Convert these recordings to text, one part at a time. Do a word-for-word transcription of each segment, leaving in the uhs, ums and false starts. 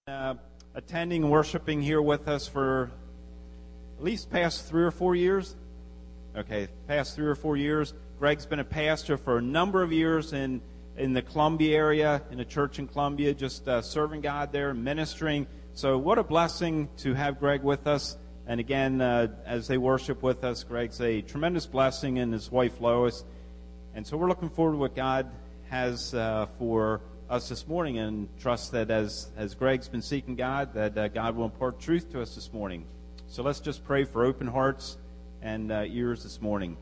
Uh, attending and worshiping here with us for at least past three or four years. Okay, past three or four years. Greg's been a pastor for a number of years in, in the Columbia area, in a church in Columbia, just uh, serving God there, ministering. So what a blessing to have Greg with us. And again, uh, as they worship with us, Greg's a tremendous blessing, and his wife Lois. And so we're looking forward to what God has uh, for us this morning, and trust that as as Greg's been seeking God, that uh, God will impart truth to us this morning. So let's just pray for open hearts and uh, ears this morning.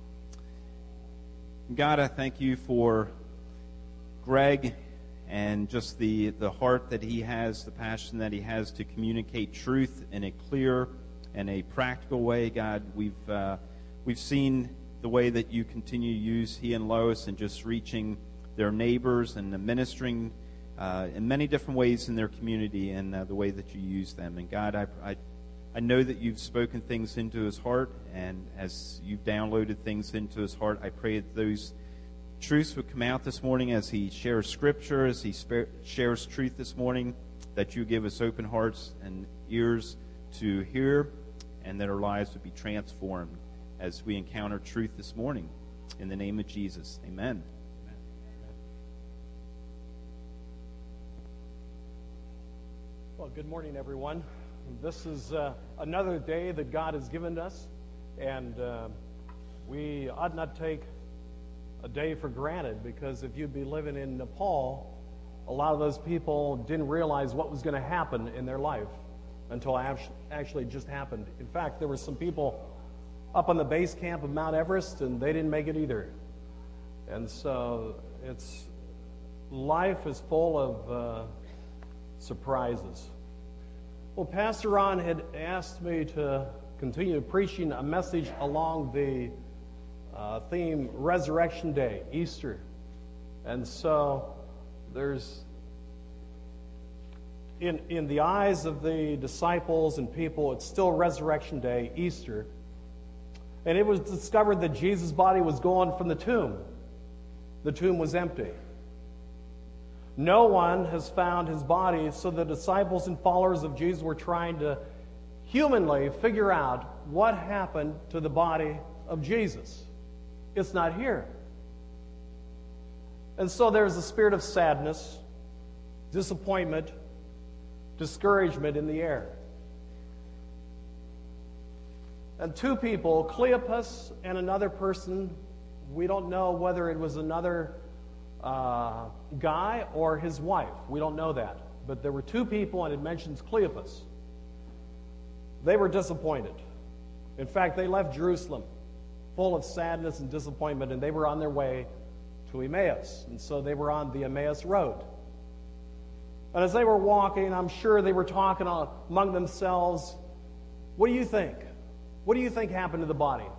God, I thank you for Greg and just the, the heart that he has, the passion that he has to communicate truth in a clear and a practical way. God, we've uh, we've seen the way that you continue to use he and Lois and just reaching their neighbors and ministering uh, in many different ways in their community, and uh, the way that you use them. And God, I, I I know that you've spoken things into his heart, and as you've downloaded things into his heart, I pray that those truths would come out this morning as he shares scripture, as he sp- shares truth this morning, that you give us open hearts and ears to hear, and that our lives would be transformed as we encounter truth this morning. In the name of Jesus, amen. Well, good morning, everyone. This is uh, another day that God has given us, and uh, we ought not take a day for granted, because if you'd be living in Nepal, a lot of those people didn't realize what was going to happen in their life until it actually just happened. In fact, there were some people up on the base camp of Mount Everest, and they didn't make it either. And so it's life is full of uh, surprises. Well, Pastor Ron had asked me to continue preaching a message along the uh, theme Resurrection Day, Easter. And so there's, in, in the eyes of the disciples and people, it's still Resurrection Day, Easter. And it was discovered that Jesus' body was gone from the tomb. The tomb was empty. No one has found his body, so the disciples and followers of Jesus were trying to humanly figure out what happened to the body of Jesus. It's not here. And so there's a spirit of sadness, disappointment, discouragement in the air. And two people, Cleopas and another person, we don't know whether it was another Uh, guy or his wife. We don't know that. But there were two people, and it mentions Cleopas. They were disappointed. In fact, they left Jerusalem full of sadness and disappointment, and they were on their way to Emmaus. And so they were on the Emmaus Road. And as they were walking, I'm sure they were talking among themselves, what do you think? What do you think happened to the body?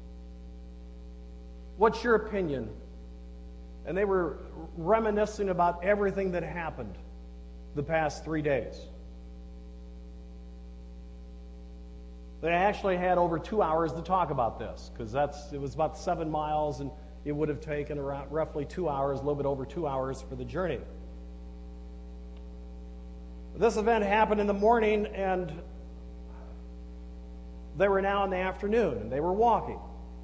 What's your opinion? And they were reminiscing about everything that happened the past three days. They actually had over two hours to talk about this, because that's it was about seven miles, and it would have taken around roughly two hours, a little bit over two hours for the journey. This event happened in the morning, and they were now in the afternoon, and they were walking.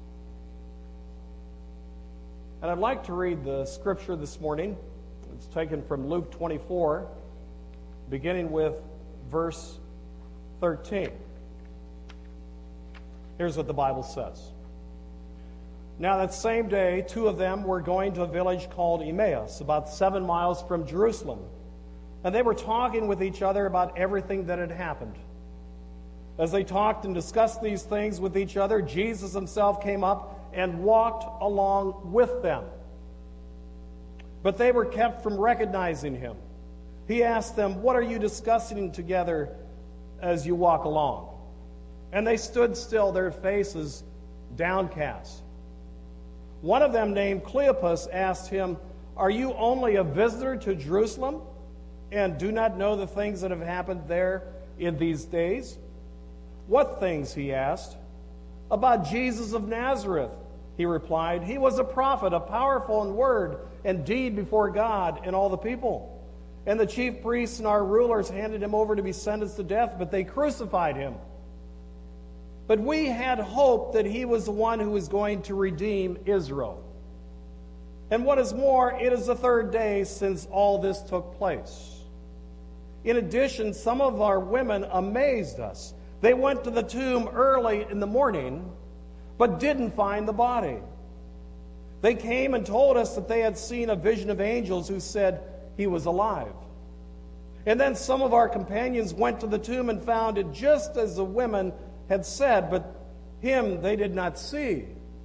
And I'd like to read the scripture this morning. It's taken from Luke twenty-four, beginning with verse thirteen. Here's what the Bible says. Now that same day, two of them were going to a village called Emmaus, about seven miles from Jerusalem. And they were talking with each other about everything that had happened. As they talked and discussed these things with each other, Jesus himself came up and walked along with them. But they were kept from recognizing him. He asked them, "What are you discussing together as you walk along?" And they stood still, their faces downcast. One of them, named Cleopas, asked him, "Are you only a visitor to Jerusalem and do not know the things that have happened there in these days?" "What things?" he asked. "About Jesus of Nazareth," he replied. "He was a prophet, a powerful in word and deed before God and all the people. And the chief priests and our rulers handed him over to be sentenced to death, but they crucified him. But we had hope that he was the one who was going to redeem Israel. And what is more, it is the third day since all this took place. In addition, some of our women amazed us. They went to the tomb early in the morning, but didn't find the body. They came and told us that they had seen a vision of angels who said he was alive. And then some of our companions went to the tomb and found it just as the women had said, but him they did not see.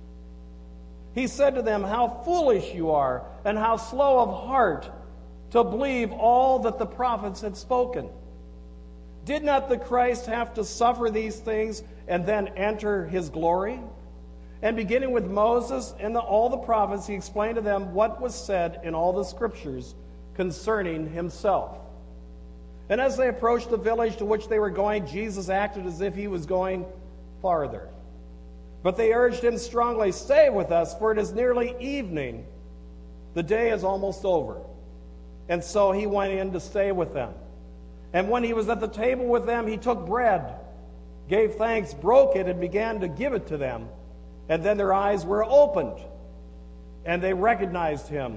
He said to them, "How foolish you are, and how slow of heart to believe all that the prophets had spoken. Did not the Christ have to suffer these things and then enter his glory?" And beginning with Moses and the, all the prophets, he explained to them what was said in all the scriptures concerning himself. And as they approached the village to which they were going, Jesus acted as if he was going farther. But they urged him strongly, "Stay with us, for it is nearly evening. The day is almost over." And so he went in to stay with them. And when he was at the table with them, he took bread, gave thanks, broke it, and began to give it to them. And then their eyes were opened, and they recognized him,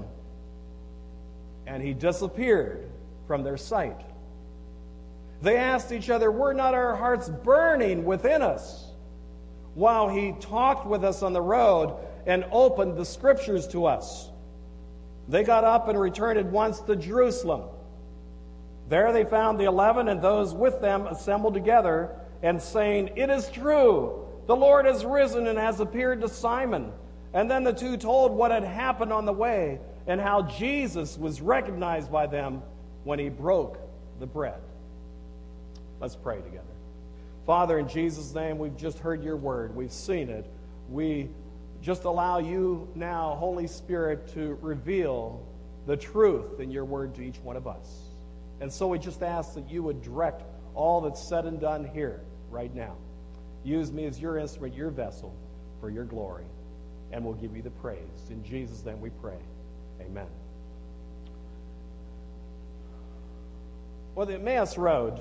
and he disappeared from their sight. They asked each other, "Were not our hearts burning within us while he talked with us on the road and opened the scriptures to us?" They got up and returned at once to Jerusalem. There they found the eleven and those with them assembled together and saying, "It is true, the Lord has risen and has appeared to Simon." And then the two told what had happened on the way and how Jesus was recognized by them when he broke the bread. Let's pray together. Father, in Jesus' name, we've just heard your word. We've seen it. We just allow you now, Holy Spirit, to reveal the truth in your word to each one of us. And so we just ask that you would direct all that's said and done here right now. Use me as your instrument, your vessel, for your glory. And we'll give you the praise. In Jesus' name we pray. Amen. Well, the Emmaus Road,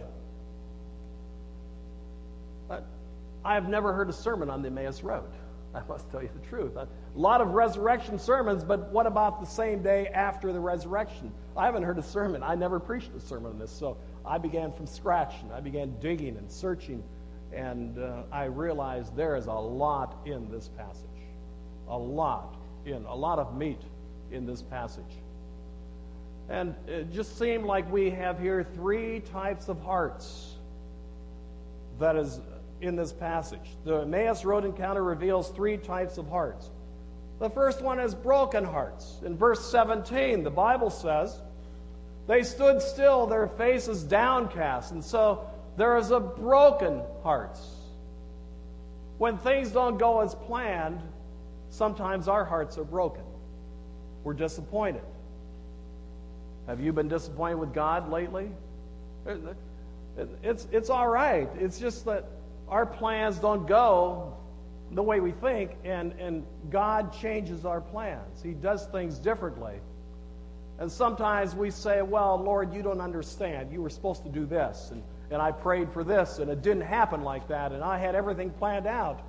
I have never heard a sermon on the Emmaus Road. I must tell you the truth. A lot of resurrection sermons, but what about the same day after the resurrection? I haven't heard a sermon. I never preached a sermon on this, so I began from scratch, and I began digging and searching, and uh, I realized there is a lot in this passage. A lot in, a lot of meat in this passage. And it just seemed like we have here three types of hearts that is in this passage. The Emmaus Road encounter reveals three types of hearts. The first one is broken hearts. In verse seventeen, the Bible says, "They stood still, their faces downcast." And so there is a broken hearts. When things don't go as planned, sometimes our hearts are broken. We're disappointed. Have you been disappointed with God lately? It's, it's all right. It's just that our plans don't go the way we think, and, and God changes our plans. He does things differently. And sometimes we say, "Well, Lord, you don't understand. You were supposed to do this, and, and I prayed for this, and it didn't happen like that, and I had everything planned out."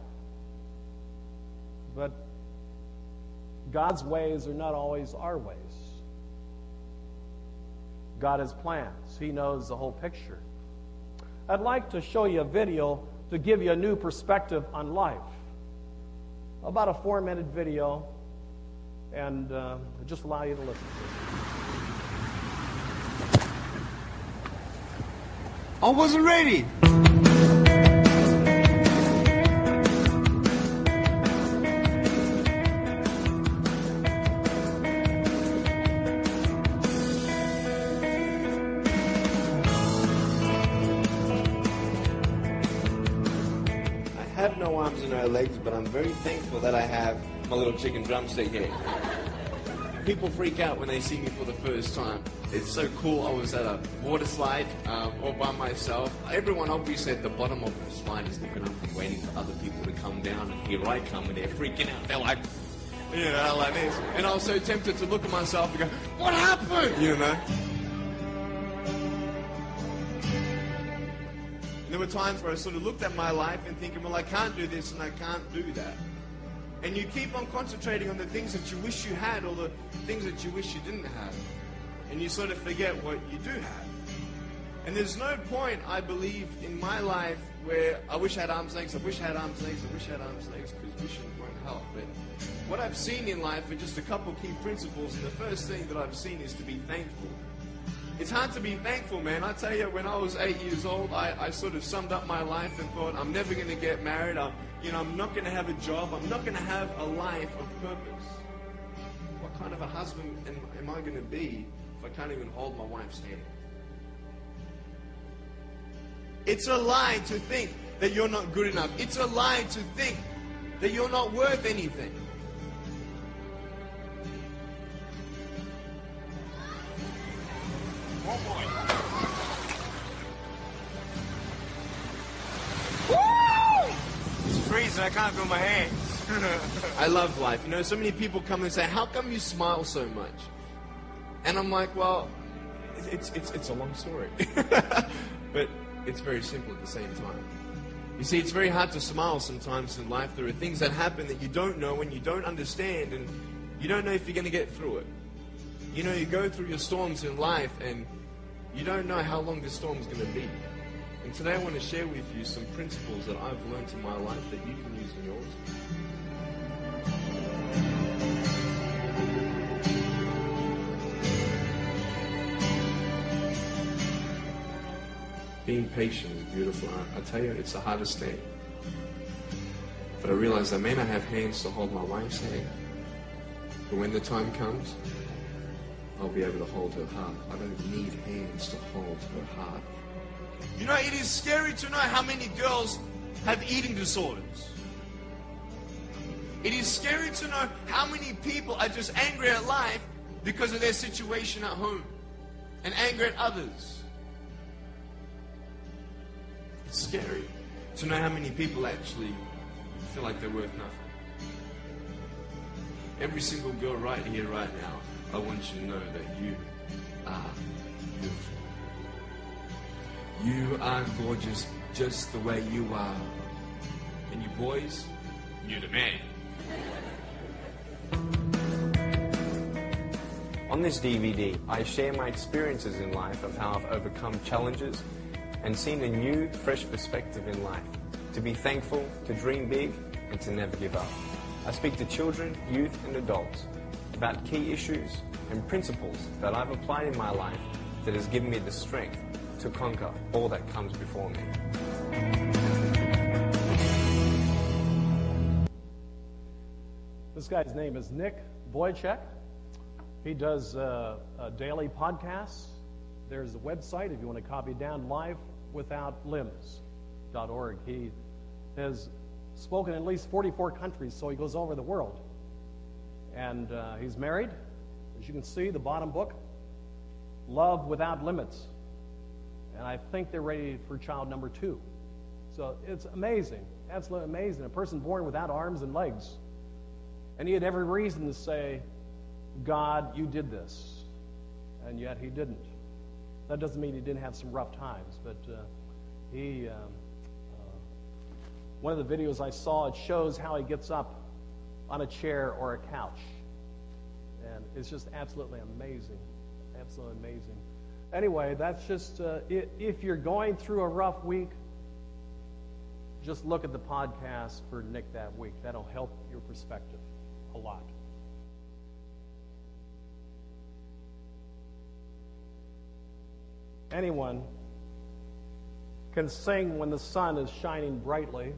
But God's ways are not always our ways. God has plans. He knows the whole picture. I'd like to show you a video to give you a new perspective on life. About a four-minute video, and uh, just allow you to listen to it. I wasn't ready. Legs, but I'm very thankful that I have my little chicken drumstick here. People freak out when they see me for the first time. It's so cool. I was at a water slide um, all by myself. Everyone obviously at the bottom of the slide is looking up and waiting for other people to come down, and here I come and they're freaking out. They're like, you know, like this. And I was so tempted to look at myself and go, "What happened?" You know? And there were times where I sort of looked at my life and thinking, well, I can't do this and I can't do that. And you keep on concentrating on the things that you wish you had or the things that you wish you didn't have. And you sort of forget what you do have. And there's no point, I believe, in my life where I wish I had arms and legs, I wish I had arms and legs, I wish I had arms and legs, because wishing won't help. But what I've seen in life are just a couple key principles. And the first thing that I've seen is to be thankful. It's hard to be thankful, man. I tell you, when I was eight years old, I, I sort of summed up my life and thought, I'm never going to get married. I'm, you know, I'm not going to have a job. I'm not going to have a life of purpose. What kind of a husband am, am I going to be if I can't even hold my wife's hand? It's a lie to think that you're not good enough. It's a lie to think that you're not worth anything. One more. Woo! It's freezing. I can't feel my hands. I love life. You know, so many people come and say, how come you smile so much? And I'm like, well, it's, it's, it's a long story. But it's very simple at the same time. You see, it's very hard to smile sometimes in life. There are things that happen that you don't know and you don't understand, and you don't know if you're going to get through it. You know, you go through your storms in life and you don't know how long this storm is going to be. And today I want to share with you some principles that I've learned in my life that you can use in yours. Being patient is beautiful. I, I tell you, it's the hardest thing. But I realize I may not have hands to hold my wife's hand, but when the time comes, I'll be able to hold her heart. I don't need hands to hold her heart. You know, it is scary to know how many girls have eating disorders. It is scary to know how many people are just angry at life because of their situation at home and angry at others. It's scary to know how many people actually feel like they're worth nothing. Every single girl right here, right now, I want you to know that you are beautiful. You are gorgeous just the way you are. And you boys, you're the man. On this D V D, I share my experiences in life of how I've overcome challenges and seen a new, fresh perspective in life. To be thankful, to dream big, and to never give up. I speak to children, youth, and adults about key issues and principles that I've applied in my life that has given me the strength to conquer all that comes before me. This guy's name is Nick Vujicic. He does uh, uh, daily podcasts. There's a website if you want to copy it down, life without limbs dot org. He has spoken in at least forty-four countries, so he goes all over the world. And uh, he's married. As you can see, the bottom book, Love Without Limits. And I think they're ready for child number two. So it's amazing, absolutely amazing. A person born without arms and legs. And he had every reason to say, God, you did this. And yet he didn't. That doesn't mean he didn't have some rough times, but uh, he, um, uh, one of the videos I saw, it shows how he gets up on a chair or a couch. And it's just absolutely amazing, absolutely amazing. Anyway, that's just, uh, if you're going through a rough week, just look at the podcast for Nick that week. That'll help your perspective a lot. Anyone can sing when the sun is shining brightly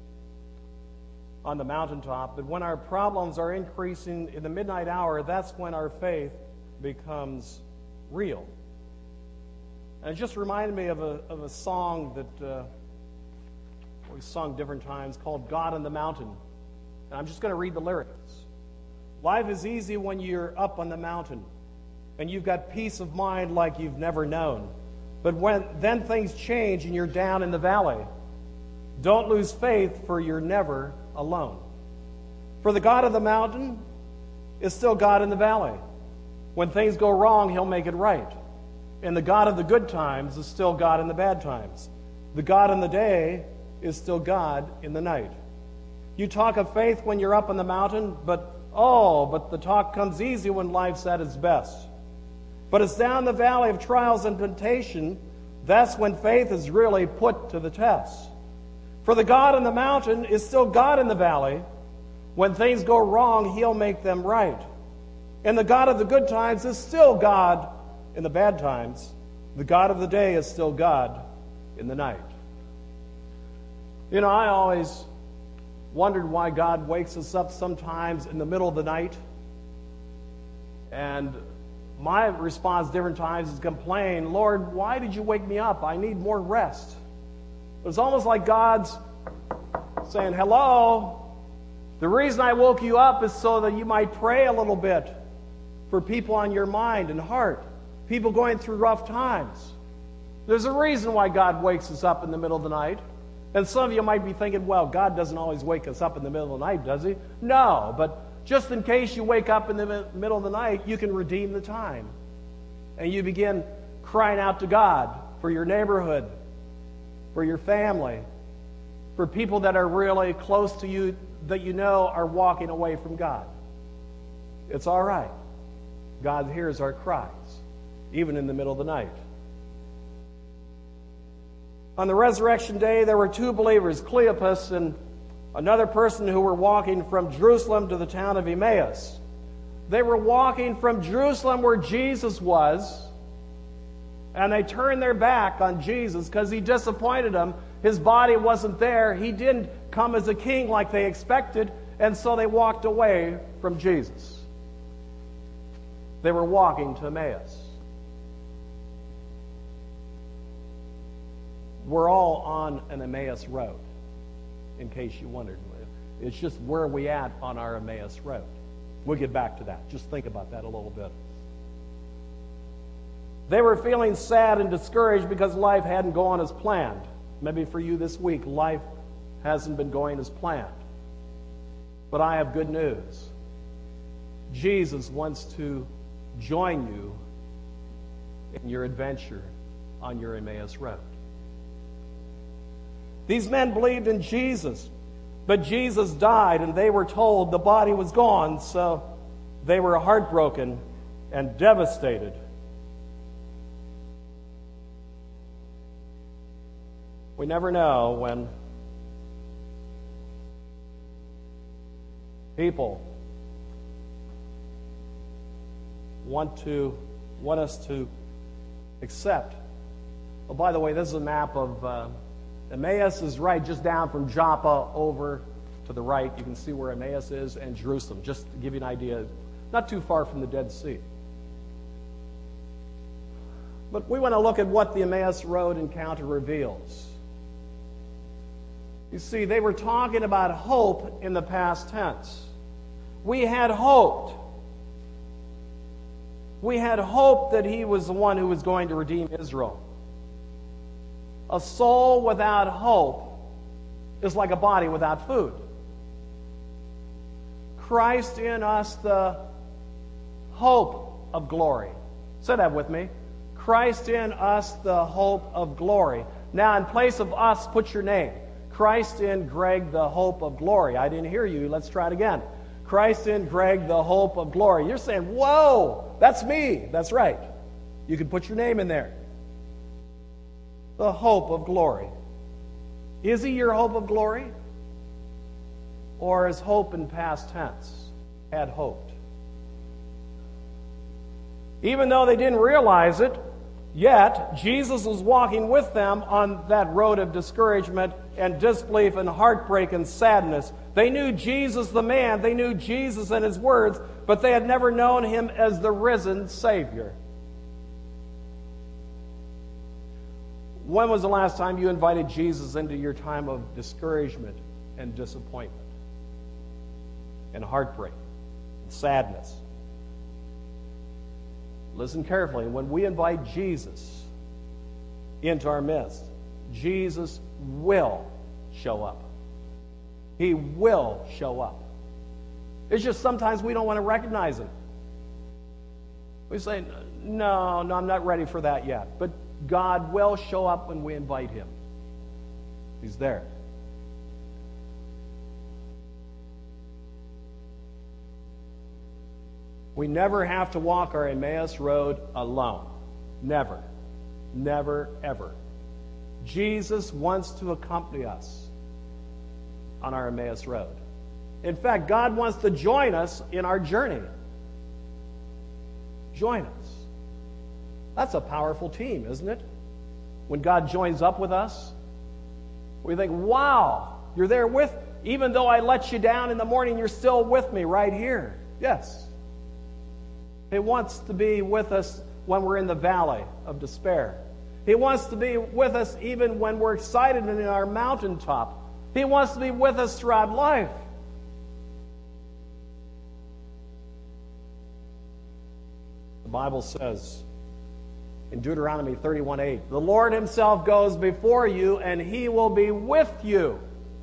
on the mountaintop, but when our problems are increasing in the midnight hour, that's when our faith becomes real. And it just reminded me of a, of a song that uh, we've sung different times called God on the Mountain. And I'm just going to read the lyrics. Life is easy when you're up on the mountain and you've got peace of mind like you've never known. But when then things change and you're down in the valley, don't lose faith, for you're never alone. For the God of the mountain is still God in the valley. When things go wrong, he'll make it right. And the God of the good times is still God in the bad times. The God in the day is still God in the night. You talk of faith when you're up on the mountain, but oh, but the talk comes easy when life's at its best. But it's down the valley of trials and temptation, that's when faith is really put to the test. For the God in the mountain is still God in the valley. When things go wrong, He'll make them right. And the God of the good times is still God in the bad times. The God of the day is still God in the night. You know, I always wondered why God wakes us up sometimes in the middle of the night. And my response different times is complain, Lord, why did you wake me up? I need more rest. It's almost like God's saying, hello, the reason I woke you up is so that you might pray a little bit for people on your mind and heart, people going through rough times. There's a reason why God wakes us up in the middle of the night. And some of you might be thinking, well, God doesn't always wake us up in the middle of the night, does He? No, but just in case you wake up in the middle of the night, you can redeem the time. And you begin crying out to God for your neighborhood, for your family, for people that are really close to you that you know are walking away from God. It's all right. God hears our cries, even in the middle of the night. On the resurrection day, there were two believers, Cleopas and another person, who were walking from Jerusalem to the town of Emmaus. They were walking from Jerusalem where Jesus was, and they turned their back on Jesus because He disappointed them. His body wasn't there. He didn't come as a king like they expected, and so they walked away from Jesus. They were walking to Emmaus. We're all on an Emmaus road, in case you wondered. It's just where are we at on our Emmaus road. We'll get back to that. Just think about that a little bit. They were feeling sad and discouraged because life hadn't gone as planned. Maybe for you this week, life hasn't been going as planned. But I have good news. Jesus wants to join you in your adventure on your Emmaus road. These men believed in Jesus, but Jesus died, and they were told the body was gone, so they were heartbroken and devastated. We never know when people want to want us to accept. Oh, by the way, this is a map of uh, Emmaus is right just down from Joppa over to the right. You can see where Emmaus is, and Jerusalem, just to give you an idea. Not too far from the Dead Sea. But we want to look at what the Emmaus Road encounter reveals. You see, they were talking about hope in the past tense. We had hoped. We had hoped that He was the one who was going to redeem Israel. A soul without hope is like a body without food. Christ in us, the hope of glory. Say that with me. Christ in us, the hope of glory. Now, in place of us, put your name. Christ in Greg, the hope of glory. I didn't hear you. Let's try it again. Christ in Greg, the hope of glory. You're saying, whoa, that's me. That's right. You can put your name in there. The hope of glory. Is He your hope of glory? Or is hope in past tense? Had hoped. Even though they didn't realize it, yet Jesus was walking with them on that road of discouragement and disbelief and heartbreak and sadness. They knew Jesus the man. They knew Jesus and His words, but they had never known Him as the risen Savior. When was the last time you invited Jesus into your time of discouragement and disappointment and heartbreak and sadness? Listen carefully. When we invite Jesus into our midst, Jesus will show up. He will show up. It's just sometimes we don't want to recognize Him. We say, no, no, I'm not ready for that yet. But God will show up when we invite Him. He's there. We never have to walk our Emmaus road alone. Never. Never, ever. Jesus wants to accompany us on our Emmaus road. In fact, God wants to join us in our journey. Join us. That's a powerful team, isn't it? When God joins up with us, we think, wow, you're there with, even though I let you down in the morning, you're still with me right here. Yes. He wants to be with us when we're in the valley of despair. He wants to be with us even when we're excited and in our mountaintop. He wants to be with us throughout life. The Bible says in Deuteronomy thirty-one eight, the Lord himself goes before you, and he will be with you.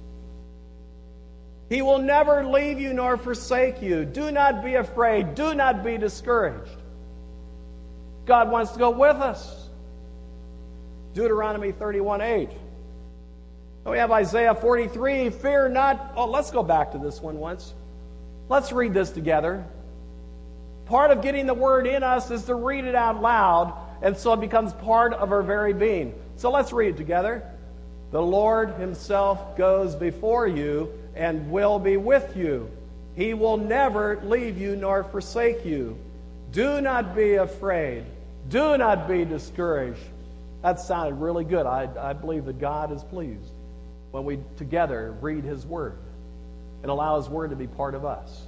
He will never leave you nor forsake you. Do not be afraid. Do not be discouraged. God wants to go with us. Deuteronomy thirty-one eight. We have Isaiah forty-three, fear not. Oh, let's go back to this one once. Let's read this together. Part of getting the word in us is to read it out loud, and so it becomes part of our very being. So let's read it together. The Lord himself goes before you and will be with you. He will never leave you nor forsake you. Do not be afraid. Do not be discouraged. That sounded really good. I, I believe that God is pleased when we together read his word and allow his word to be part of us.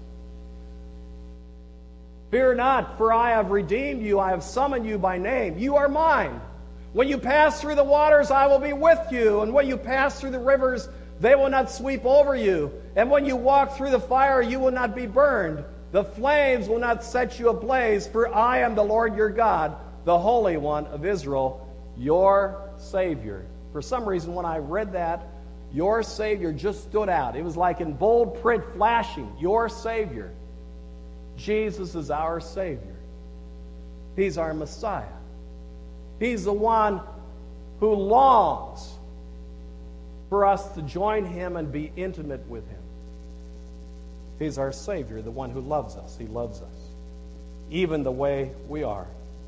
Fear not, for I have redeemed you. I have summoned you by name. You are mine. When you pass through the waters, I will be with you. And when you pass through the rivers, they will not sweep over you. And when you walk through the fire, you will not be burned. The flames will not set you ablaze, for I am the Lord your God, the Holy One of Israel, your Savior. For some reason, when I read that, your Savior just stood out. It was like in bold print flashing, your Savior. Jesus is our Savior. He's our Messiah. He's the one who longs for us to join him and be intimate with him. He's our Savior, the one who loves us. He loves us, even the way we are.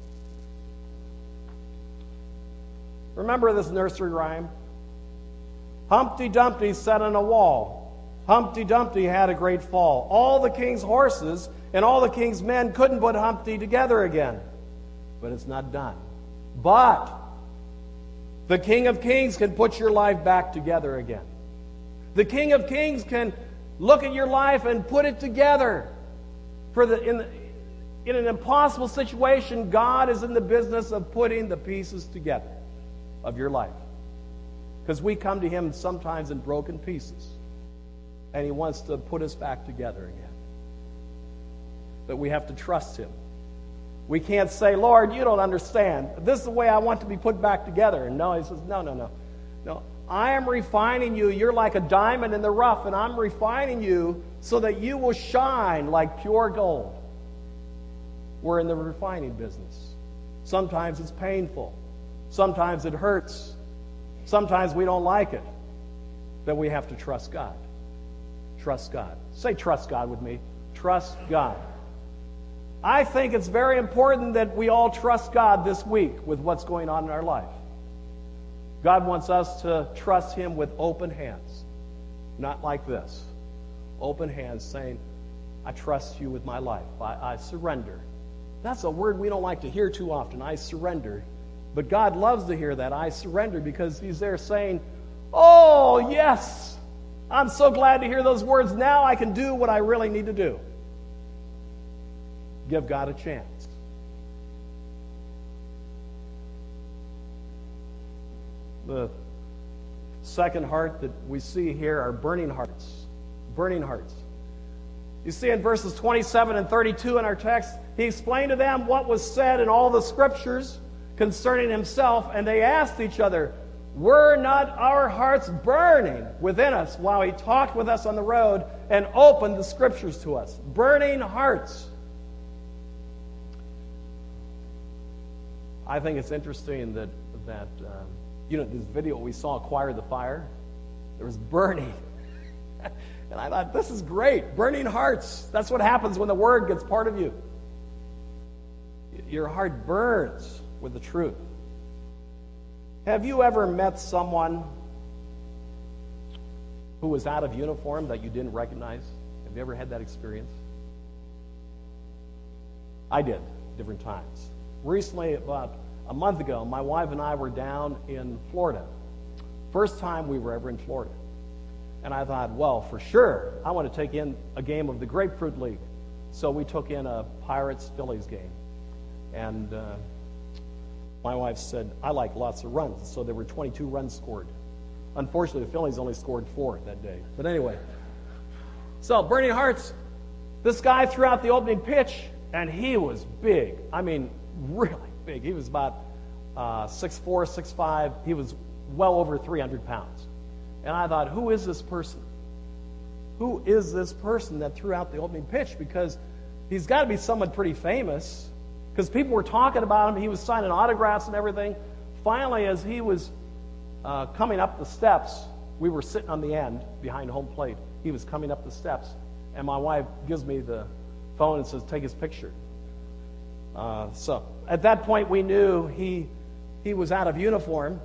Remember this nursery rhyme? Humpty Dumpty sat on a wall. Humpty Dumpty had a great fall. All the king's horses and all the king's men couldn't put Humpty together again. But it's not done. But the King of Kings can put your life back together again. The King of Kings can look at your life and put it together. For the, in, the, in an impossible situation, God is in the business of putting the pieces together of your life. Because we come to him sometimes in broken pieces. And he wants to put us back together again. But we have to trust him. We can't say, Lord, you don't understand. This is the way I want to be put back together. And no, he says, no, no, no. No, I am refining you. You're like a diamond in the rough, and I'm refining you so that you will shine like pure gold. We're in the refining business. Sometimes it's painful. Sometimes it hurts. Sometimes we don't like it. But we have to trust God. Trust God. Say trust God with me. Trust God. I think it's very important that we all trust God this week with what's going on in our life. God wants us to trust him with open hands. Not like this. Open hands saying, I trust you with my life. I, I surrender. That's a word we don't like to hear too often. I surrender. But God loves to hear that. I surrender, because he's there saying, oh, yes. I'm so glad to hear those words. Now I can do what I really need to do. Give God a chance. The second heart that we see here are burning hearts. Burning hearts. You see in verses twenty-seven and thirty-two in our text, he explained to them what was said in all the scriptures concerning himself, and they asked each other, were not our hearts burning within us while he talked with us on the road and opened the scriptures to us? Burning hearts. I think it's interesting that, that um, you know, this video we saw, Acquire the Fire. There was burning. And I thought, this is great. Burning hearts. That's what happens when the Word gets part of you. Your heart burns with the truth. Have you ever met someone who was out of uniform that you didn't recognize? Have you ever had that experience? I did, different times. Recently, about a month ago, my wife and I were down in Florida. First time we were ever in Florida. And I thought, well, for sure, I want to take in a game of the Grapefruit League. So we took in a Pirates-Phillies game. And uh, my wife said, I like lots of runs. So there were twenty-two runs scored. Unfortunately, the Phillies only scored four that day. But anyway. So, burning hearts. This guy threw out the opening pitch, and he was big. I mean, really big. He was about uh, six four, six five. He was well over three hundred pounds. And I thought, who is this person? Who is this person that threw out the opening pitch? Because he's got to be someone pretty famous. Because people were talking about him. He was signing autographs and everything. Finally, as he was uh, coming up the steps, we were sitting on the end behind home plate. He was coming up the steps. And my wife gives me the phone and says, take his picture. Uh, so at that point, we knew he he was out of uniform.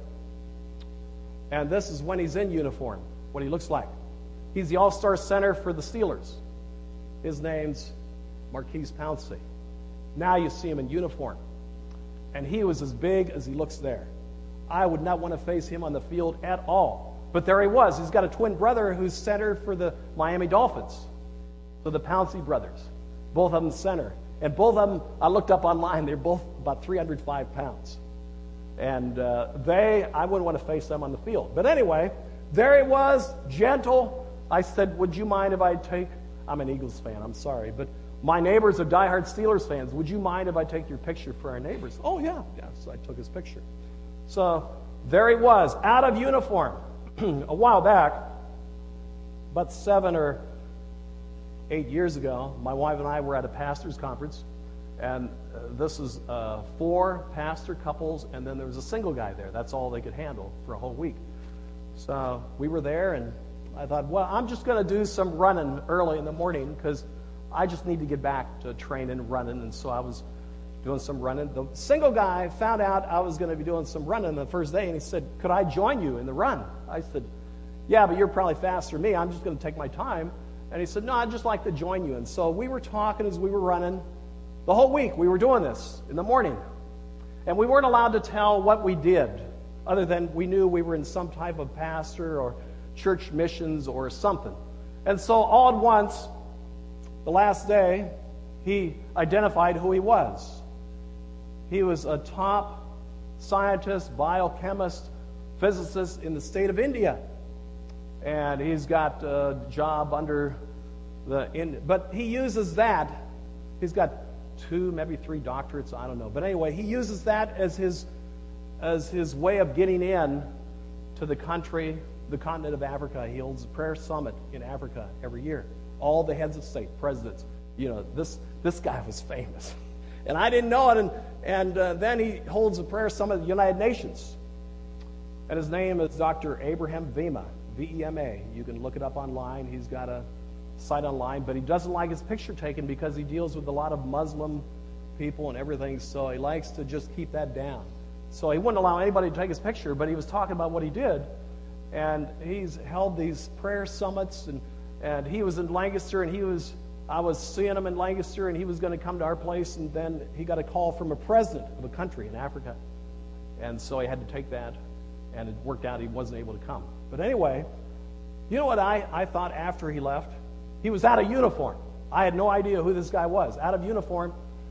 And this is when he's in uniform, what he looks like. He's the all-star center for the Steelers. His name's Maurkice Pouncey. Now you see him in uniform. And he was as big as he looks there. I would not want to face him on the field at all. But there he was. He's got a twin brother who's center for the Miami Dolphins. So the Pouncey brothers. Both of them center. And both of them, I looked up online, they're both about three hundred five pounds. And uh, they, I wouldn't want to face them on the field. But anyway, there he was, gentle. I said, would you mind if I take, I'm an Eagles fan, I'm sorry, but my neighbors are diehard Steelers fans. Would you mind if I take your picture for our neighbors? Oh, yeah. Yeah, so I took his picture. So there he was, out of uniform. A while back, about seven or eight years ago, my wife and I were at a pastor's conference. And uh, this is uh, four pastor couples, and then there was a single guy there. That's all they could handle for a whole week. So we were there, and I thought, well, I'm just going to do some running early in the morning because I just need to get back to training and running. And so I was doing some running. The single guy found out I was going to be doing some running the first day, and he said, could I join you in the run? I said, yeah, but you're probably faster than me. I'm just going to take my time. And he said, no, I'd just like to join you. And so we were talking as we were running. The whole week we were doing this in the morning. And we weren't allowed to tell what we did, other than we knew we were in some type of pastor or church missions or something. And so all at once, the last day, he identified who he was. He was a top scientist, biochemist, physicist in the state of India. And he's got a job under the... In, but he uses that. He's got two, maybe three doctorates, I don't know. But anyway, he uses that as his as his way of getting in to the country, the continent of Africa. He holds a prayer summit in Africa every year. All the heads of state, presidents, you know, this this guy was famous. And I didn't know it. And, and uh, then he holds a prayer summit at the United Nations. And his name is Doctor Abraham Vema, V E M A. You can look it up online. He's got a site online, but he doesn't like his picture taken because he deals with a lot of Muslim people and everything, so he likes to just keep that down. So he wouldn't allow anybody to take his picture, but he was talking about what he did, and he's held these prayer summits, and, and he was in Lancaster, and he was, I was seeing him in Lancaster, and he was going to come to our place, and then he got a call from a president of a country in Africa, and so he had to take that, and it worked out he wasn't able to come. But anyway, you know what I, I thought after he left? He was out of uniform. I had no idea who this guy was. Out of uniform.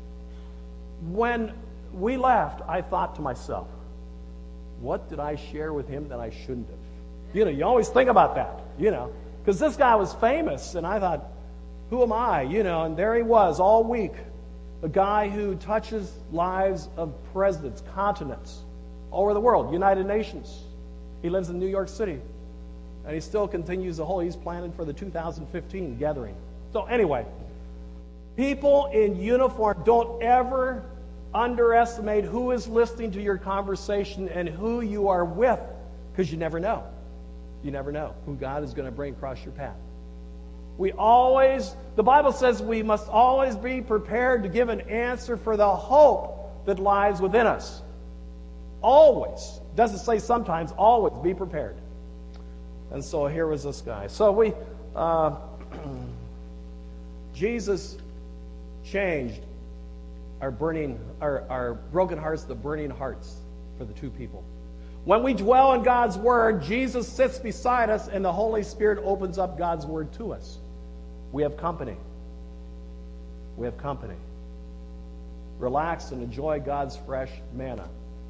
When we left, I thought to myself, what did I share with him that I shouldn't have? You know, you always think about that, you know, because this guy was famous, and I thought, who am I? You know, and there he was all week, a guy who touches lives of presidents, continents, all over the world, United Nations. He lives in New York City. And he still continues the whole, he's planning for the two thousand fifteen gathering. So anyway, people in uniform, don't ever underestimate who is listening to your conversation and who you are with, because you never know. You never know who God is going to bring across your path. We always, the Bible says we must always be prepared to give an answer for the hope that lies within us. Always. Doesn't say sometimes, always be prepared. And so here was this guy. So we, uh, Jesus changed our burning, our, our broken hearts, the burning hearts for the two people. When we dwell in God's Word, Jesus sits beside us and the Holy Spirit opens up God's Word to us. We have company. We have company. Relax and enjoy God's fresh manna.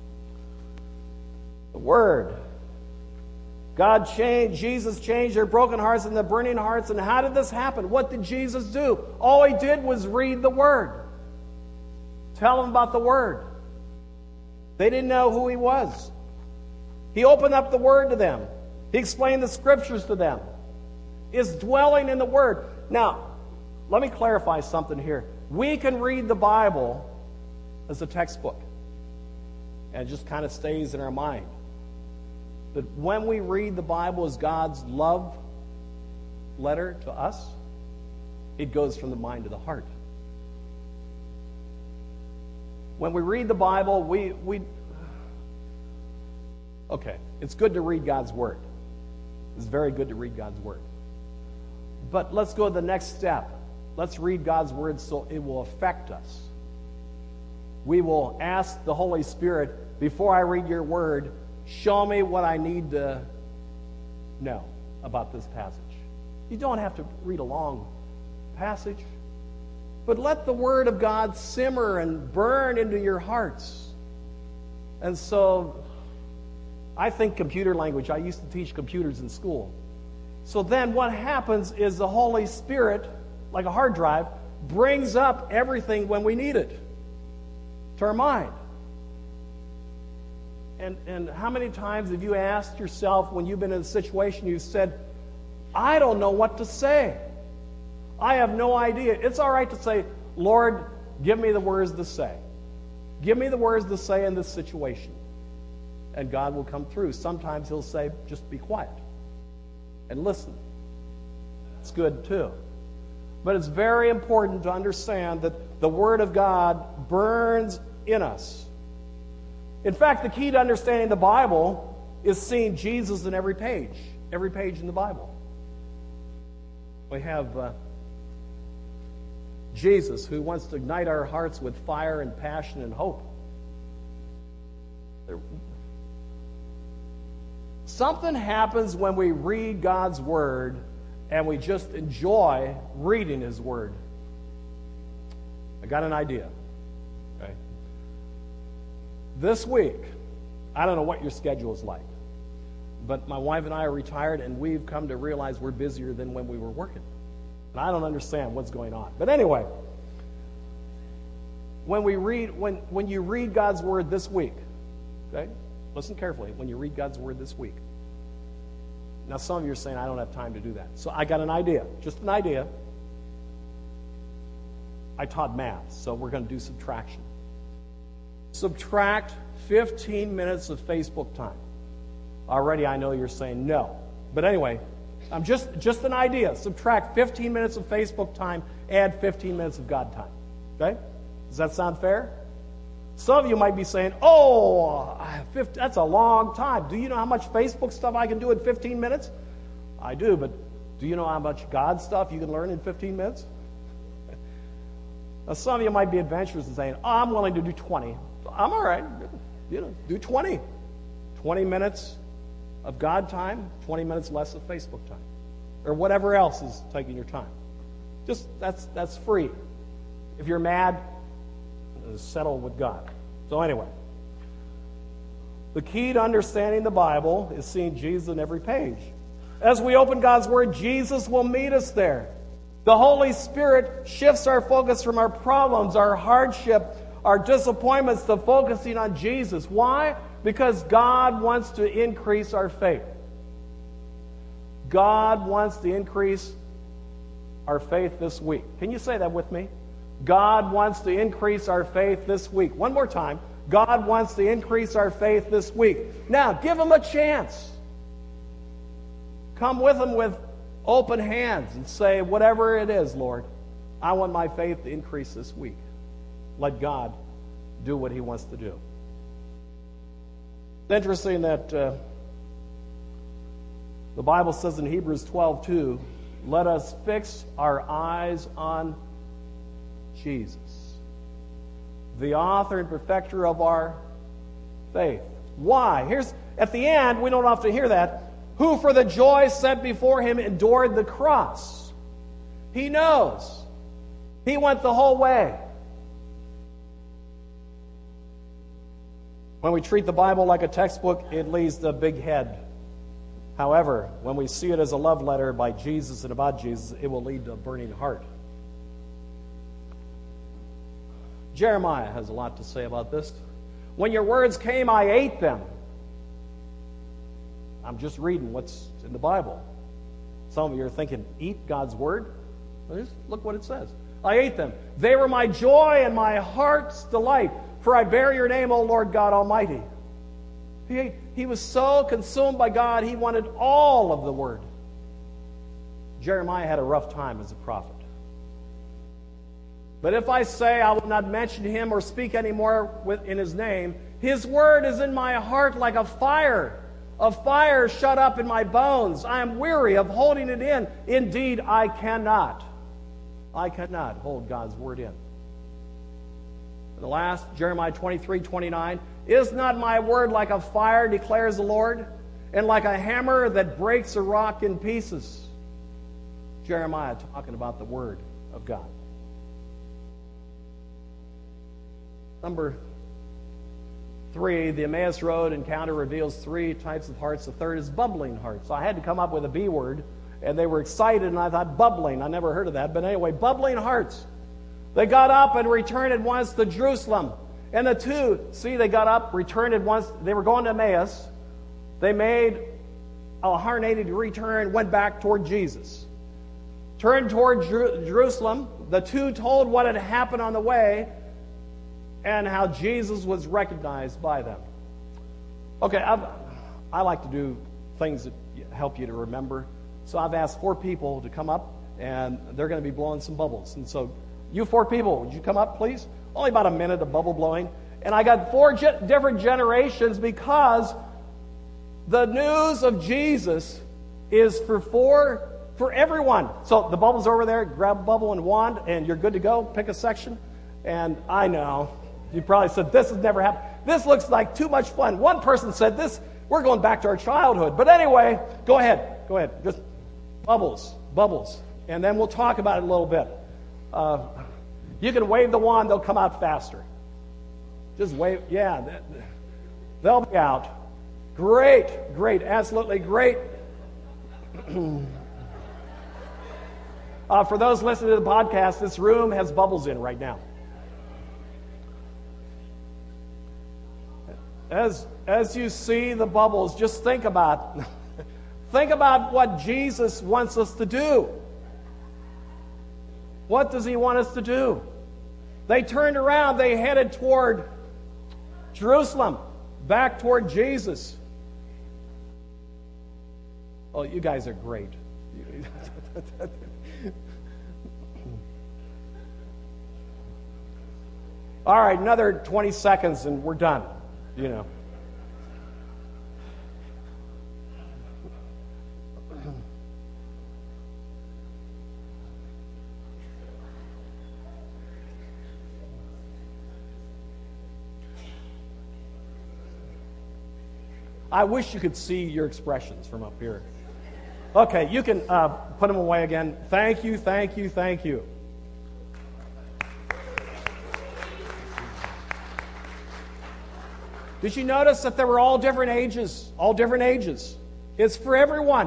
The Word. God changed, Jesus changed their broken hearts and the burning hearts. And how did this happen? What did Jesus do? All he did was read the Word. Tell them about the Word. They didn't know who he was. He opened up the Word to them. He explained the Scriptures to them. Is dwelling in the Word. Now, let me clarify something here. We can read the Bible as a textbook. And it just kind of stays in our mind. But when we read the Bible as God's love letter to us, it goes from the mind to the heart. When we read the Bible, we, we okay, it's good to read God's Word. It's very good to read God's Word. But let's go to the next step. Let's read God's Word so it will affect us. We will ask the Holy Spirit, before I read your Word, show me what I need to know about this passage. You don't have to read a long passage, but let the Word of God simmer and burn into your hearts. And so, I think computer language. I used to teach computers in school. So then what happens is the Holy Spirit, like a hard drive, brings up everything when we need it to our mind. And, and how many times have you asked yourself when you've been in a situation, you said, I don't know what to say. I have no idea. It's all right to say, Lord, give me the words to say. Give me the words to say in this situation. And God will come through. Sometimes he'll say, just be quiet and listen. That's good too. But it's very important to understand that the Word of God burns in us. In fact, the key to understanding the Bible is seeing Jesus in every page, every page in the Bible. We have uh, Jesus, who wants to ignite our hearts with fire and passion and hope. There, something happens when we read God's Word and we just enjoy reading His Word. I got an idea. Okay. This week, I don't know what your schedule is like, but my wife and I are retired, and we've come to realize we're busier than when we were working. And I don't understand what's going on. But anyway, when we read, when, when you read God's Word this week, okay, listen carefully, when you read God's Word this week. Now, some of you are saying, I don't have time to do that. So I got an idea, just an idea. I taught math, so we're going to do subtraction. Subtract fifteen minutes of Facebook time. Already I know you're saying no. But anyway, I'm just, just an idea. Subtract fifteen minutes of Facebook time, add fifteen minutes of God time. Okay? Does that sound fair? Some of you might be saying, oh, that's a long time. Do you know how much Facebook stuff I can do in fifteen minutes? I do, but do you know how much God stuff you can learn in fifteen minutes? Now, some of you might be adventurous and saying, oh, I'm willing to do twenty. I'm all right. You know, do twenty. twenty minutes of God time, twenty minutes less of Facebook time. Or whatever else is taking your time. Just, that's that's free. If you're mad, settle with God. So anyway, the key to understanding the Bible is seeing Jesus in every page. As we open God's Word, Jesus will meet us there. The Holy Spirit shifts our focus from our problems, our hardship, our disappointments to focusing on Jesus. Why? Because God wants to increase our faith. God wants to increase our faith this week. Can you say that with me? God wants to increase our faith this week. One more time. God wants to increase our faith this week. Now, give Him a chance. Come with them with open hands and say, whatever it is, Lord, I want my faith to increase this week. Let God do what he wants to do. It's interesting that uh, the Bible says in Hebrews twelve two, let us fix our eyes on Jesus, the author and perfecter of our faith. Why? Here's at the end, we don't often hear that. Who for the joy set before him endured the cross. He knows. He went the whole way. When we treat the Bible like a textbook, it leaves the big head. However, when we see it as a love letter by Jesus and about Jesus, it will lead to a burning heart. Jeremiah has a lot to say about this. When your words came, I ate them. I'm just reading what's in the Bible. Some of you are thinking, eat God's word? Well, just look what it says. I ate them. They were my joy and my heart's delight, for I bear your name, O Lord God Almighty. He, he was so consumed by God, he wanted all of the word. Jeremiah had a rough time as a prophet. But if I say I will not mention him or speak anymore in his name, his word is in my heart like a fire, a fire shut up in my bones. I am weary of holding it in. Indeed, I cannot. I cannot hold God's word in. The last, Jeremiah twenty-three twenty-nine, is not my word like a fire, declares the Lord, and like a hammer that breaks a rock in pieces? Jeremiah talking about the word of God. Number three, the Emmaus Road encounter reveals three types of hearts. The third is bubbling hearts. So I had to come up with a B word, and they were excited, and I thought bubbling. I never heard of that. But anyway, bubbling hearts. They got up and returned at once to Jerusalem. And the two, see, they got up, returned at once. They were going to Emmaus. They made a one hundred eighty degree turn, went back toward Jesus. Turned toward Jer- Jerusalem. The two told what had happened on the way and how Jesus was recognized by them. Okay, I've, I like to do things that help you to remember. So I've asked four people to come up, and they're going to be blowing some bubbles. And so you four people, would you come up, please? Only about a minute of bubble blowing. And I got four ge- different generations because the news of Jesus is for four, for everyone. So the bubble's over there. Grab a bubble and wand, and you're good to go. Pick a section. And I know, you probably said, this has never happened. This looks like too much fun. One person said this, we're going back to our childhood. But anyway, go ahead. Go ahead. Just bubbles, bubbles. And then we'll talk about it a little bit. Uh, you can wave the wand, they'll come out faster. Just wave, yeah, they'll be out. Great, great, absolutely great. uh, for those listening to the podcast, this room has bubbles in right now. As, as you see the bubbles, just think about, think about what Jesus wants us to do. What does he want us to do? They turned around. They headed toward Jerusalem, back toward Jesus. Oh, you guys are great. All right, another twenty seconds and we're done, you know. I wish you could see your expressions from up here. Okay, you can uh, put them away again. Thank you, thank you, thank you. Did you notice that there were all different ages? All different ages. It's for everyone.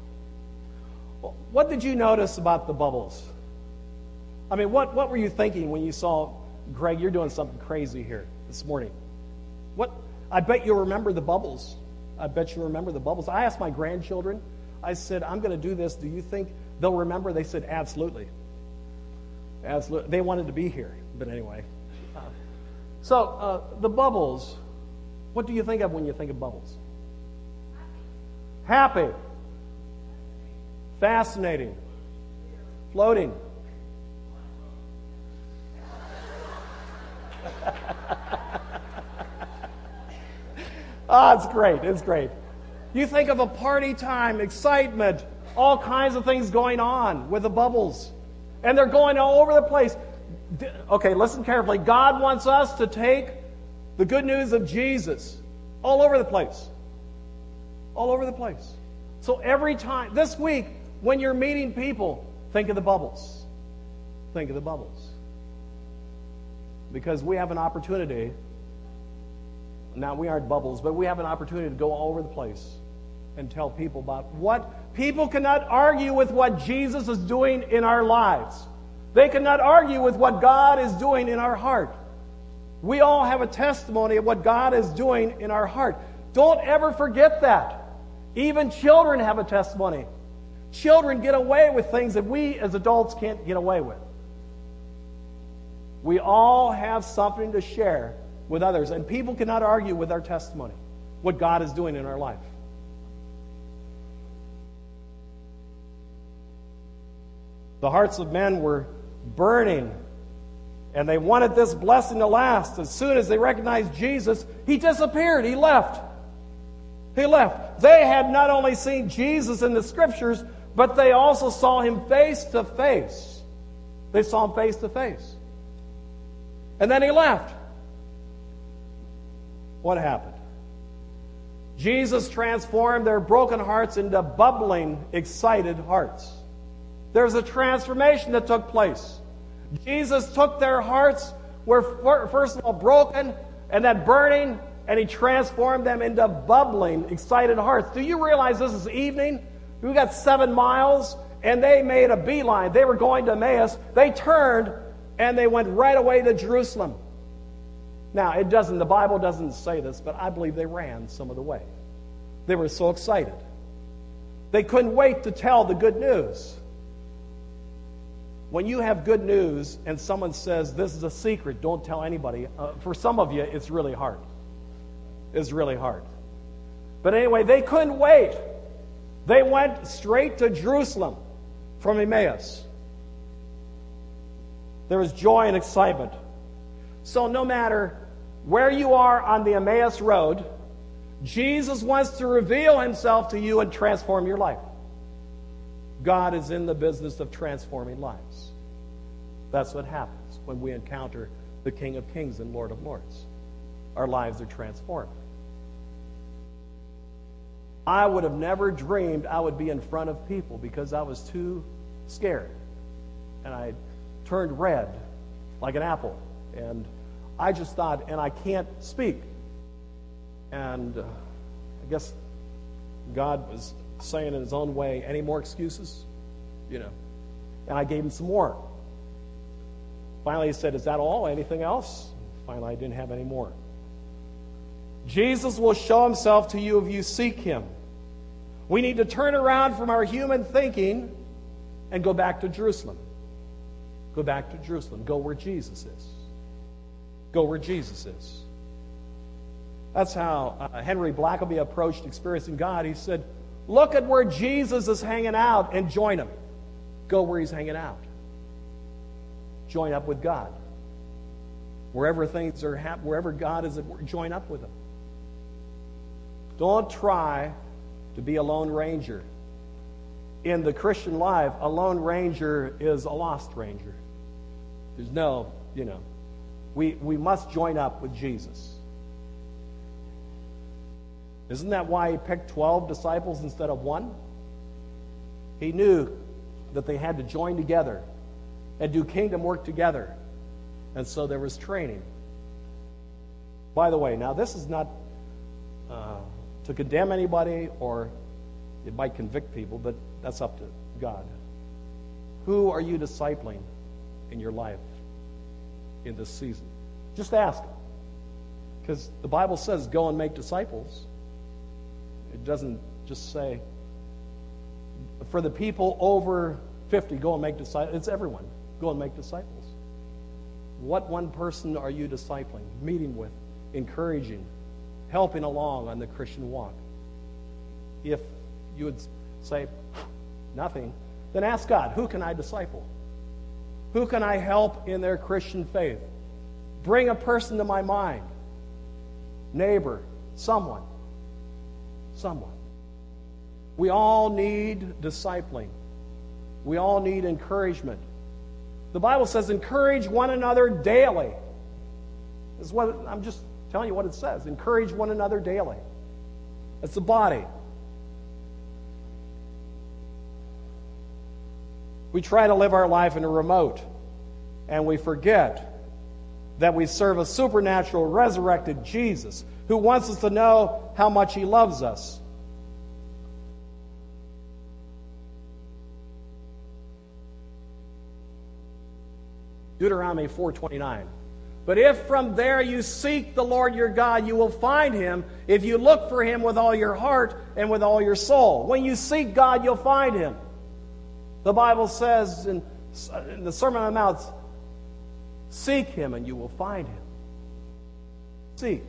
What did you notice about the bubbles? I mean, what, what were you thinking when you saw, Greg, you're doing something crazy here this morning? What? I bet you'll remember the bubbles. I bet you remember the bubbles. I asked my grandchildren, I said, I'm going to do this. Do you think they'll remember? They said, absolutely. Absolutely. They wanted to be here. But anyway. Uh, so, uh, the bubbles, what do you think of when you think of bubbles? Happy. Fascinating. Floating. Ah, it's great. It's great. You think of a party time, excitement, all kinds of things going on with the bubbles. And they're going all over the place. Okay, listen carefully. God wants us to take the good news of Jesus all over the place. All over the place. So every time, this week, when you're meeting people, think of the bubbles. Think of the bubbles. Because we have an opportunity. Now, we aren't bubbles, but we have an opportunity to go all over the place and tell people about what people cannot argue with what Jesus is doing in our lives. They cannot argue with what God is doing in our heart. We all have a testimony of what God is doing in our heart. Don't ever forget that. Even children have a testimony. Children get away with things that we as adults can't get away with. We all have something to share with others, and people cannot argue with our testimony, what God is doing in our life. The hearts of men were burning, and they wanted this blessing to last. As soon as they recognized Jesus, he disappeared. He left. He left. They had not only seen Jesus in the Scriptures, but they also saw him face to face. They saw him face to face. And then he left. What happened? Jesus transformed their broken hearts into bubbling, excited hearts. There's a transformation that took place. Jesus took their hearts, were first of all broken and then burning, and he transformed them into bubbling, excited hearts. Do you realize this is evening? We got seven miles, and they made a beeline. They were going to Emmaus. They turned, and they went right away to Jerusalem. Now, it doesn't, the Bible doesn't say this, but I believe they ran some of the way. They were so excited. They couldn't wait to tell the good news. When you have good news and someone says, this is a secret, don't tell anybody, uh, for some of you, it's really hard. It's really hard. But anyway, they couldn't wait. They went straight to Jerusalem from Emmaus. There was joy and excitement. So no matter where you are on the Emmaus Road, Jesus wants to reveal himself to you and transform your life. God is in the business of transforming lives. That's what happens when we encounter the King of Kings and Lord of Lords. Our lives are transformed. I would have never dreamed I would be in front of people because I was too scared. And I turned red like an apple. And I just thought, and I can't speak. And uh, I guess God was saying in his own way, any more excuses? You know. And I gave him some more. Finally he said, is that all? Anything else? Finally I didn't have any more. Jesus will show himself to you if you seek him. We need to turn around from our human thinking and go back to Jerusalem. Go back to Jerusalem. Go where Jesus is. Go where Jesus is. That's how uh, Henry Blackaby approached experiencing God. He said, look at where Jesus is hanging out and join him. Go where he's hanging out. Join up with God. Wherever things are happening, wherever God is at work, join up with him. Don't try to be a lone ranger. In the Christian life, a lone ranger is a lost ranger. There's no, you know, we, we must join up with Jesus. Isn't that why he picked twelve disciples instead of one? He knew that they had to join together and do kingdom work together. And so there was training. By the way, now this is not uh, to condemn anybody, or it might convict people, but that's up to God. Who are you discipling in your life in this season? Just ask. Because the Bible says, go and make disciples. It doesn't just say, for the people over fifty, go and make disciples. It's everyone. Go and make disciples. What one person are you discipling, meeting with, encouraging, helping along on the Christian walk? If you would say, Nothing. Then ask God, who can I disciple? Who can I help in their Christian faith? Bring a person to my mind. Neighbor, someone. Someone. We all need discipling. We all need encouragement. The Bible says, encourage one another daily. This is what I'm just telling you what it says. Encourage one another daily. That's the body. We try to live our life in a remote, and we forget that we serve a supernatural, resurrected Jesus who wants us to know how much He loves us. Deuteronomy four twenty-nine. But if from there you seek the Lord your God, you will find Him if you look for Him with all your heart and with all your soul. When you seek God, you'll find Him. The Bible says in, in the Sermon on the Mount, seek Him and you will find Him. Seek.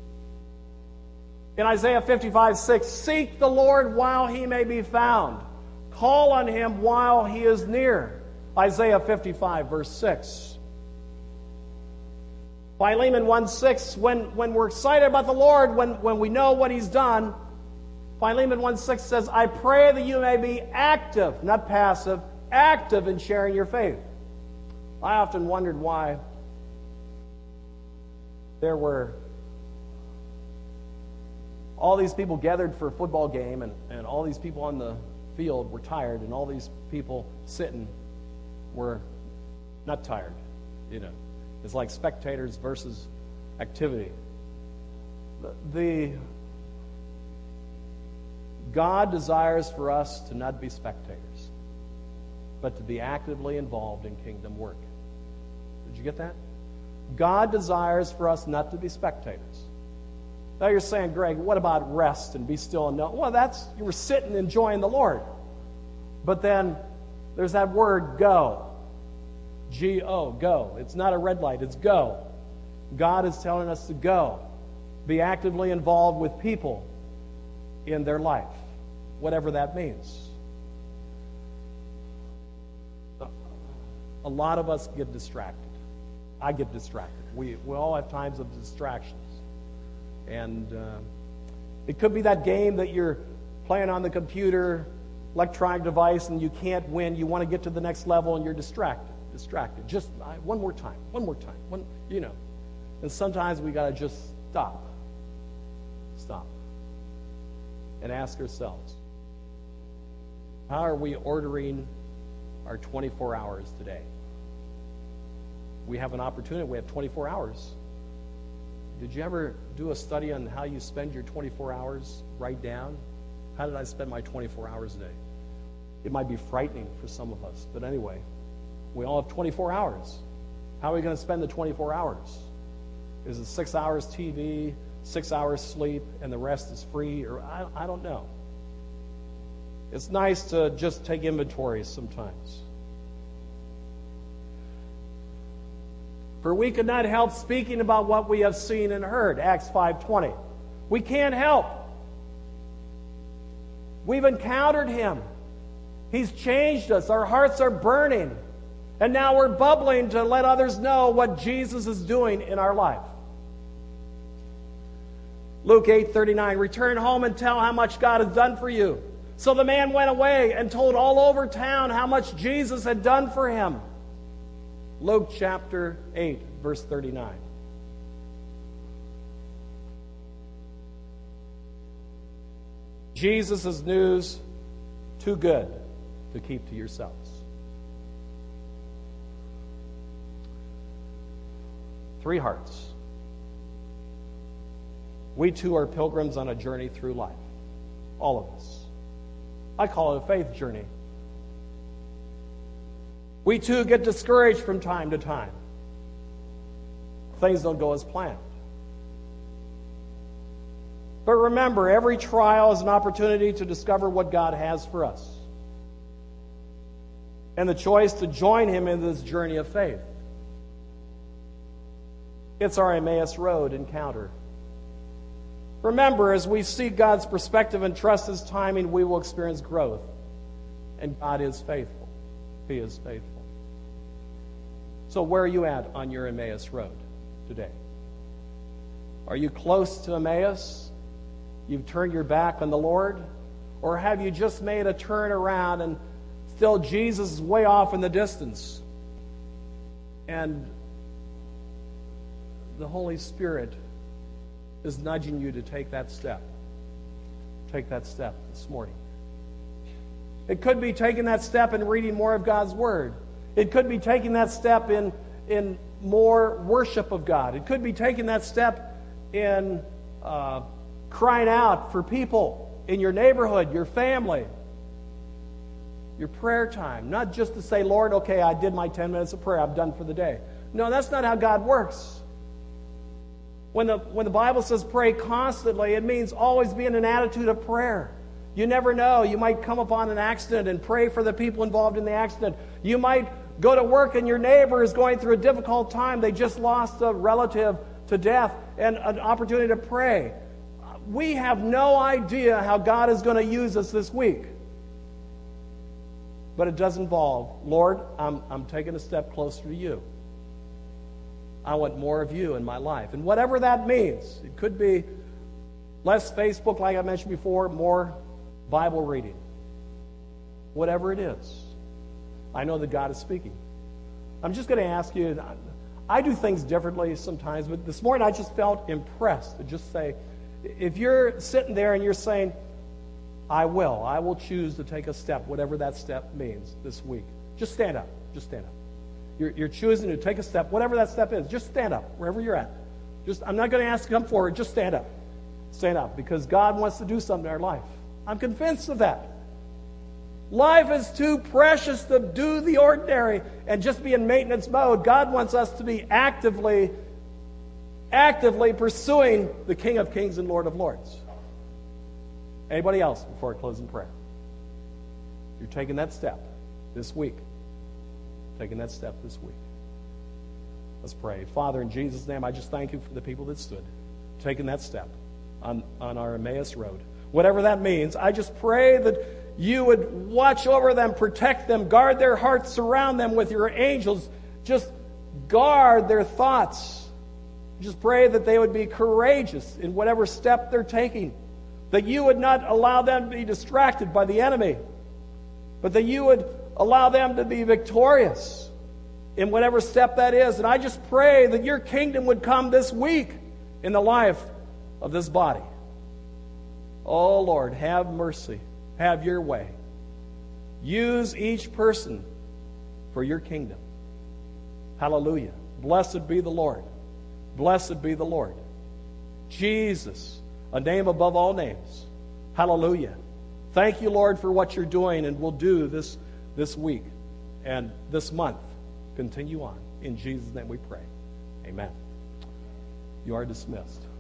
In Isaiah fifty-five six, seek the Lord while He may be found. Call on Him while He is near. Isaiah fifty-five verse six. Philemon one six, when, when we're excited about the Lord, when, when we know what He's done, Philemon one six says, I pray that you may be active, not passive, active in sharing your faith. I often wondered why there were all these people gathered for a football game, and, and all these people on the field were tired, and all these people sitting were not tired, you know. It's like spectators versus activity. The, the God desires for us to not be spectators, but to be actively involved in kingdom work. Did you get that? God desires for us not to be spectators. Now you're saying, Greg, what about rest and be still and know? Well, that's, you were sitting enjoying the Lord. But then there's that word, go. G O, go. It's not a red light, it's go. God is telling us to go. Be actively involved with people in their life, whatever that means. A lot of us get distracted. I get distracted. We, we all have times of distractions. And uh, it could be that game that you're playing on the computer, electronic device, and you can't win. You want to get to the next level, and you're distracted. Distracted. Just uh, one more time. One more time. One, you know. And sometimes we got to just stop. Stop. And ask ourselves, how are we ordering our twenty-four hours today? We have an opportunity. We have twenty-four hours. Did you ever do a study on how you spend your twenty-four hours? Write down, how did I spend my twenty-four hours a day? It might be frightening for some of us, but anyway, we all have twenty-four hours. How are we going to spend the twenty-four hours? Is it six hours T V, six hours sleep, and the rest is free? Or I, I don't know. It's nice to just take inventory sometimes. For we could not help speaking about what we have seen and heard, Acts five twenty. We can't help. We've encountered Him. He's changed us. Our hearts are burning. And now we're bubbling to let others know what Jesus is doing in our life. Luke eight thirty-nine, return home and tell how much God has done for you. So the man went away and told all over town how much Jesus had done for him. Luke chapter eight, verse thirty-nine. Jesus' news too good to keep to yourselves. Three hearts. We too are pilgrims on a journey through life. All of us. I call it a faith journey. We too get discouraged from time to time. Things don't go as planned. But remember, every trial is an opportunity to discover what God has for us. And the choice to join Him in this journey of faith. It's our Emmaus Road encounter. Remember, as we seek God's perspective and trust His timing, we will experience growth And God is faithful. He is faithful. So where are you at on your Emmaus road today? Are you close to Emmaus? You've turned your back on the Lord? Or have you just made a turn around and still Jesus is way off in the distance? And the Holy Spirit is nudging you to take that step. Take that step this morning. It could be taking that step in reading more of God's Word. It could be taking that step in, in more worship of God. It could be taking that step in uh, crying out for people in your neighborhood, your family, your prayer time. Not just to say, Lord, okay, I did my ten minutes of prayer. I'm done for the day. No, that's not how God works. When the, when the Bible says pray constantly, it means always be in an attitude of prayer. You never know. You might come upon an accident and pray for the people involved in the accident. You might go to work and your neighbor is going through a difficult time. They just lost a relative to death, and an opportunity to pray. We have no idea how God is going to use us this week. But it does involve, Lord, I'm, I'm taking a step closer to you. I want more of you in my life. And whatever that means, it could be less Facebook, like I mentioned before, more Bible reading. Whatever it is, I know that God is speaking. I'm just going to ask you, I do things differently sometimes, but this morning I just felt impressed to just say, if you're sitting there and you're saying, I will, I will choose to take a step, whatever that step means this week, just stand up, just stand up. You're, you're choosing to take a step, whatever that step is, just stand up, wherever you're at. Just, I'm not going to ask you to come forward, just stand up. Stand up, because God wants to do something in our life. I'm convinced of that. Life is too precious to do the ordinary and just be in maintenance mode. God wants us to be actively, actively pursuing the King of Kings and Lord of Lords. Anybody else before I close in prayer? You're taking that step this week. Taking that step this week. Let's pray. Father, in Jesus' name, I just thank you for the people that stood, taking that step on, on our Emmaus road. Whatever that means, I just pray that you would watch over them, protect them, guard their hearts, surround them with your angels. Just guard their thoughts. Just pray that they would be courageous in whatever step they're taking. That you would not allow them to be distracted by the enemy, but that you would allow them to be victorious in whatever step that is. And I just pray that your kingdom would come this week in the life of this body. Oh, Lord, have mercy. Have your way. Use each person for your kingdom. Hallelujah. Blessed be the Lord. Blessed be the Lord. Jesus, a name above all names. Hallelujah. Thank you, Lord, for what you're doing and will do this, this week and this month. Continue on. In Jesus' name we pray. Amen. You are dismissed.